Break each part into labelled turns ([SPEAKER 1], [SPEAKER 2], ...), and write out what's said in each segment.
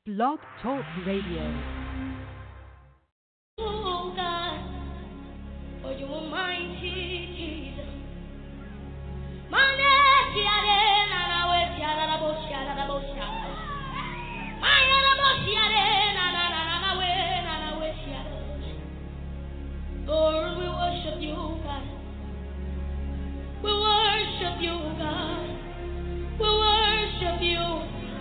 [SPEAKER 1] Blog Talk Radio.
[SPEAKER 2] Oh God, for you are mighty Jesus. Lord, we worship you, God. We worship you, God. We worship you.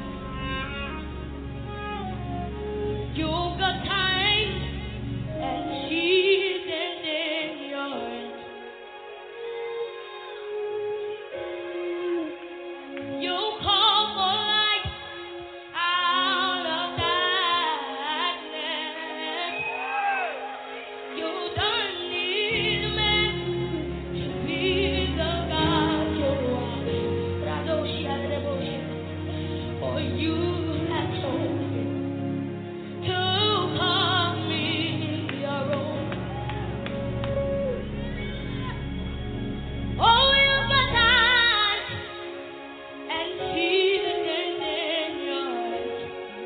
[SPEAKER 2] You've got time and seasons in your hands. You call for light out of darkness. You don't need man to be the God you are. For you have chosen to call me your own. Oh, you've got time and seasons in your hands.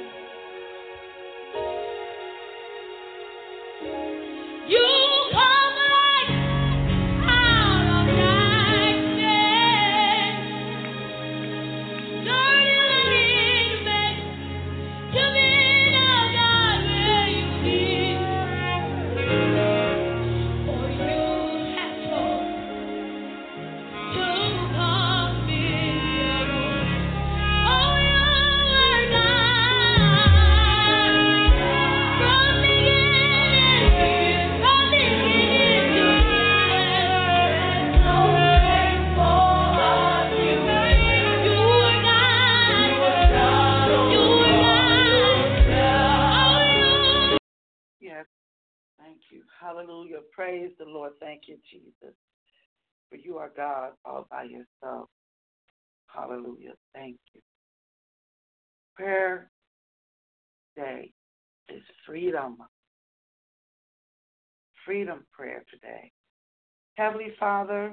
[SPEAKER 2] You come light out of darkness. Lord, you don't need man to be the God where you live. For you have chosen to call me your own. Oh, you are God from beginning, from beginning to end. No faithful you. You are God. You are God.
[SPEAKER 3] Yes, thank you. Hallelujah. Praise the Lord. Thank you, Jesus. For you are God all by yourself. Hallelujah. Thank you. Prayer day is freedom. Freedom prayer today. Heavenly Father,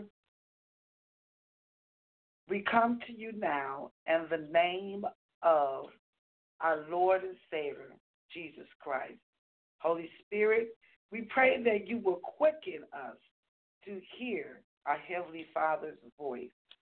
[SPEAKER 3] we come to you now in the name of our Lord and Savior, Jesus Christ. Holy Spirit, we pray that you will quicken us to hear our Heavenly Father's voice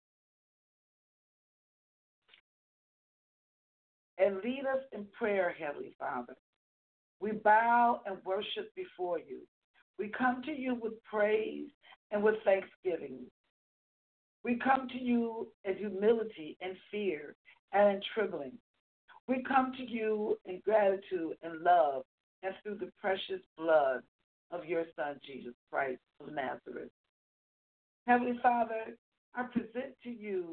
[SPEAKER 3] and lead us in prayer, Heavenly Father. We bow and worship before you. We come to you with praise and with thanksgiving. We come to you in humility and fear and in trembling. We come to you in gratitude and love and through the precious blood of your Son, Jesus Christ of Nazareth. Heavenly Father, I present to you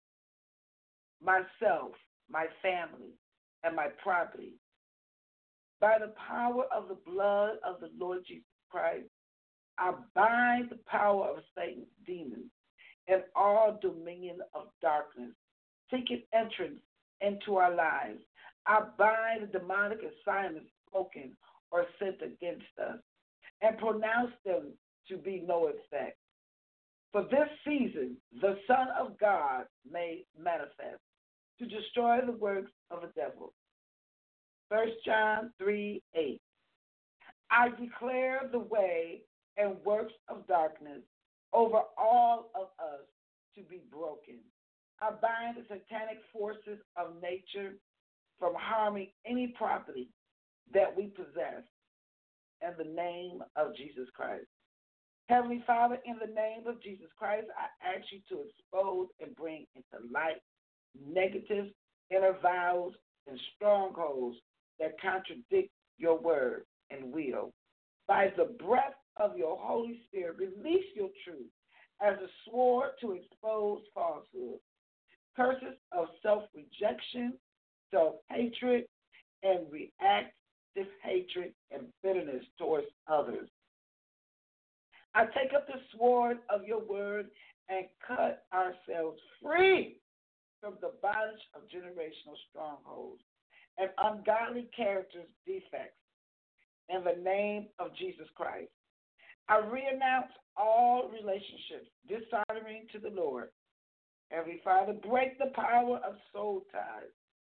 [SPEAKER 3] myself, my family, and my property. By the power of the blood of the Lord Jesus Christ, I bind the power of Satan's demons and all dominion of darkness, seeking entrance into our lives. I bind the demonic assignments spoken or sent against us and pronounce them to be no effect. For this season, the Son of God may manifest to destroy the works of the devil. 1 John 3:8. I declare the way and works of darkness over all of us to be broken. I bind the satanic forces of nature from harming any property that we possess in the name of Jesus Christ. Heavenly Father, in the name of Jesus Christ, I ask you to expose and bring into light negative inner vows and strongholds that contradict your word and will. By the breath of your Holy Spirit, release your truth as a sword to expose falsehood, curses of self-rejection, self-hatred, and reactive hatred and bitterness towards others. I take up the sword of your word and cut ourselves free from the bondage of generational strongholds and ungodly characters' defects in the name of Jesus Christ. I renounce all relationships dishonoring to the Lord. Heavenly Father, break the power of soul ties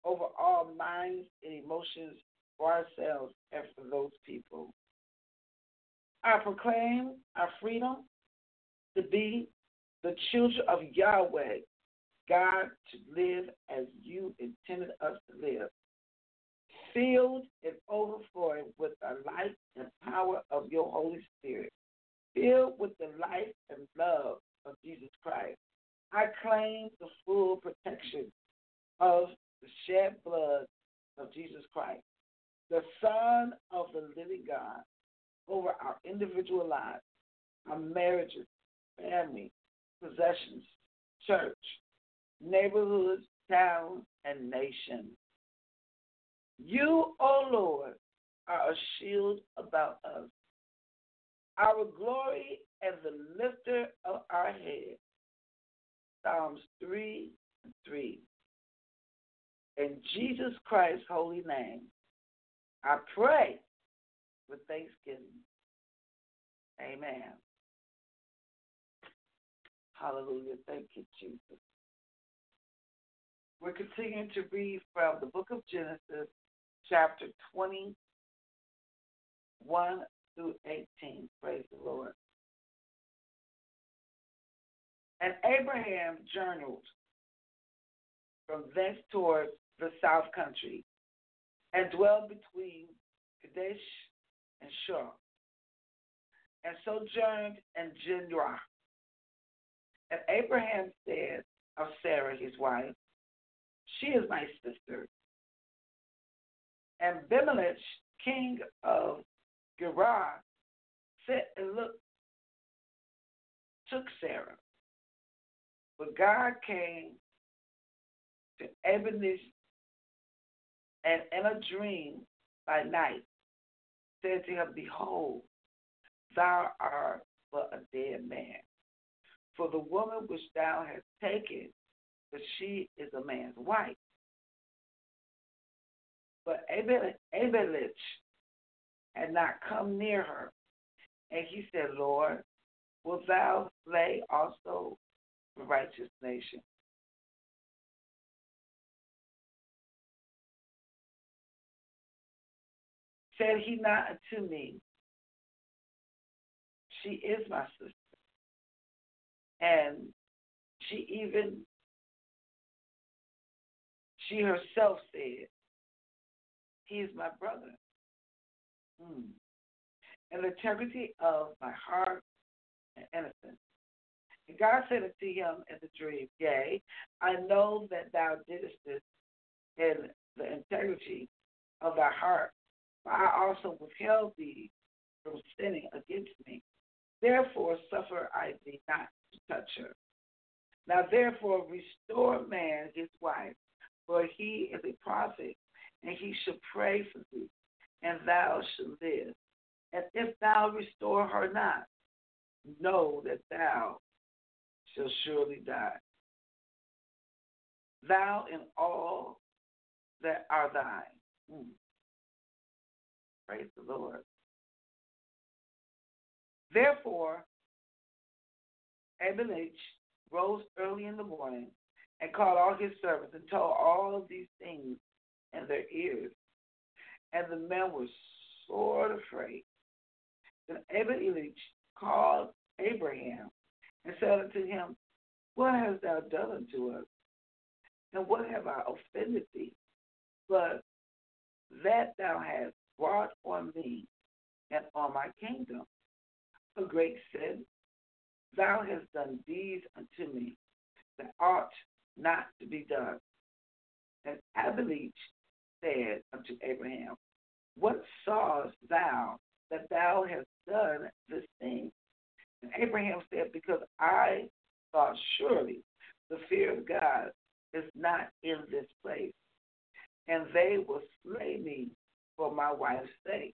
[SPEAKER 3] over all minds and emotions for ourselves and for those people. I proclaim our freedom to be the children of Yahweh, God, to live as you intended us to live, filled and overflowing with the life and power of your Holy Spirit, filled with the life and love of Jesus Christ. I claim the full protection of the shed blood of Jesus Christ, the Son of the living God, over our individual lives, our marriages, family, possessions, church, neighborhoods, towns, and nations. You, O Lord, are a shield about us, our glory and the lifter of our head. Psalms 3:3. In Jesus Christ's holy name, I pray with thanksgiving. Amen. Hallelujah. Thank you, Jesus. We're continuing to read from the book of Genesis, chapter 21 through 18. Praise the Lord. And Abraham journeyed from thence toward the south country and dwelled between Kadesh and Shur, and sojourned in Gerar. And Abraham said of Sarah, his wife, she is my sister. And Abimelech, king of Gerar, sat and took Sarah. But God came to Abimelech and in a dream by night said to him, behold, thou art but a dead man. For the woman which thou hast taken, for she is a man's wife. But Abimelech had not come near her. And he said, Lord, wilt thou slay also the righteous nation? Said he not unto me, she is my sister. And she herself said, he is my brother. And the integrity of my heart and innocence. And God said unto him in the dream, yea, I know that thou didst this in the integrity of thy heart, for I also withheld thee from sinning against me. Therefore suffer I thee not to touch her. Now therefore restore man his wife, for he is a prophet, and he shall pray for thee, and thou shalt live. And if thou restore her not, know that thou shalt surely die. Thou and all that are thine. Praise the Lord. Therefore, Abimelech rose early in the morning and called all his servants and told all of these things in their ears. And the men were sore afraid. Then Abimelech called Abraham and said unto him, what hast thou done unto us? And what have I offended thee? But that thou hast brought on me and on my kingdom a great sin. Thou hast done deeds unto me that ought not to be done. And Abimelech said unto Abraham, what sawest thou that thou hast done this thing? And Abraham said, because I thought surely the fear of God is not in this place, and they will slay me for my wife's sake.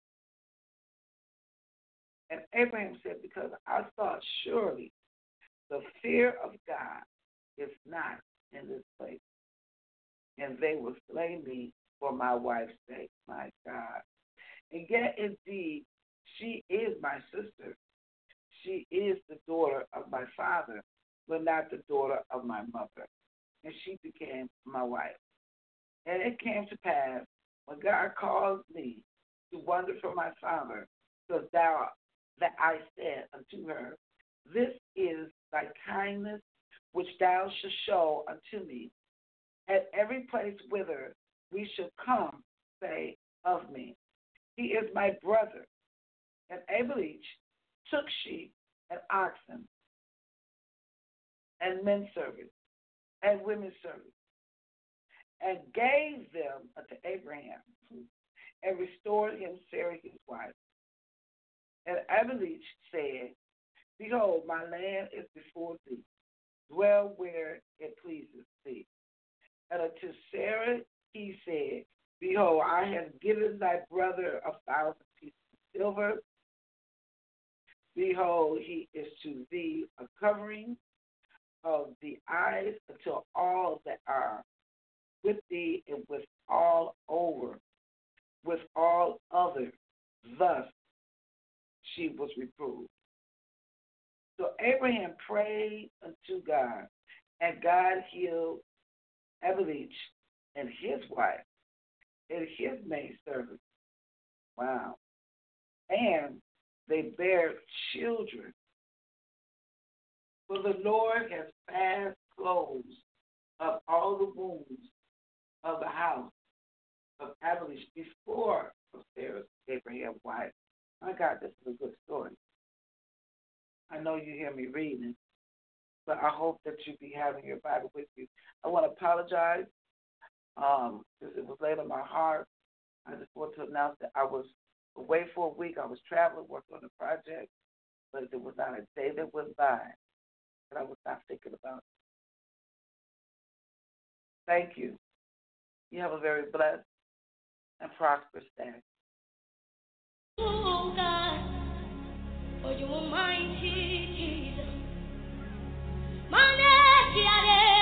[SPEAKER 3] And Abraham said, because I thought surely the fear of God is not in this place, and they will slay me for my wife's sake, my God. And yet indeed, she is my sister. She is the daughter of my father, but not the daughter of my mother. And she became my wife. And it came to pass, when God called me to wander from my father, because that I said unto her, this is thy kindness which thou shalt show unto me. At every place whither we shall come, say of me, he is my brother. And Abimelech took sheep and oxen and men servants and women servants, and gave them unto Abraham, and restored him Sarah his wife. And Abimelech said, behold, my land is before thee. Dwell where it pleases thee. And unto Sarah he said, behold, I have given thy brother 1,000 pieces of silver. Behold, he is to thee a covering of the eyes until all that are with thee and with all over, with all others. Thus she was reproved. So Abraham prayed unto God, and God healed Abimelech and his wife and his maidservant. Wow. And they bare children. For the Lord has fast closed up all the wounds of the house of Abimelech before of Sarah, Abraham's wife. My God, this is a good story. I know you hear me reading, but I hope that you be having your Bible with you. I want to apologize because it was laid on my heart. I just want to announce that I was away for a week. I was traveling, working on a project, but there was not a day that went by that I was not thinking about it. Thank you. You have a very blessed and prosperous day.
[SPEAKER 2] Oh God, for you are mighty, Jesus. My name,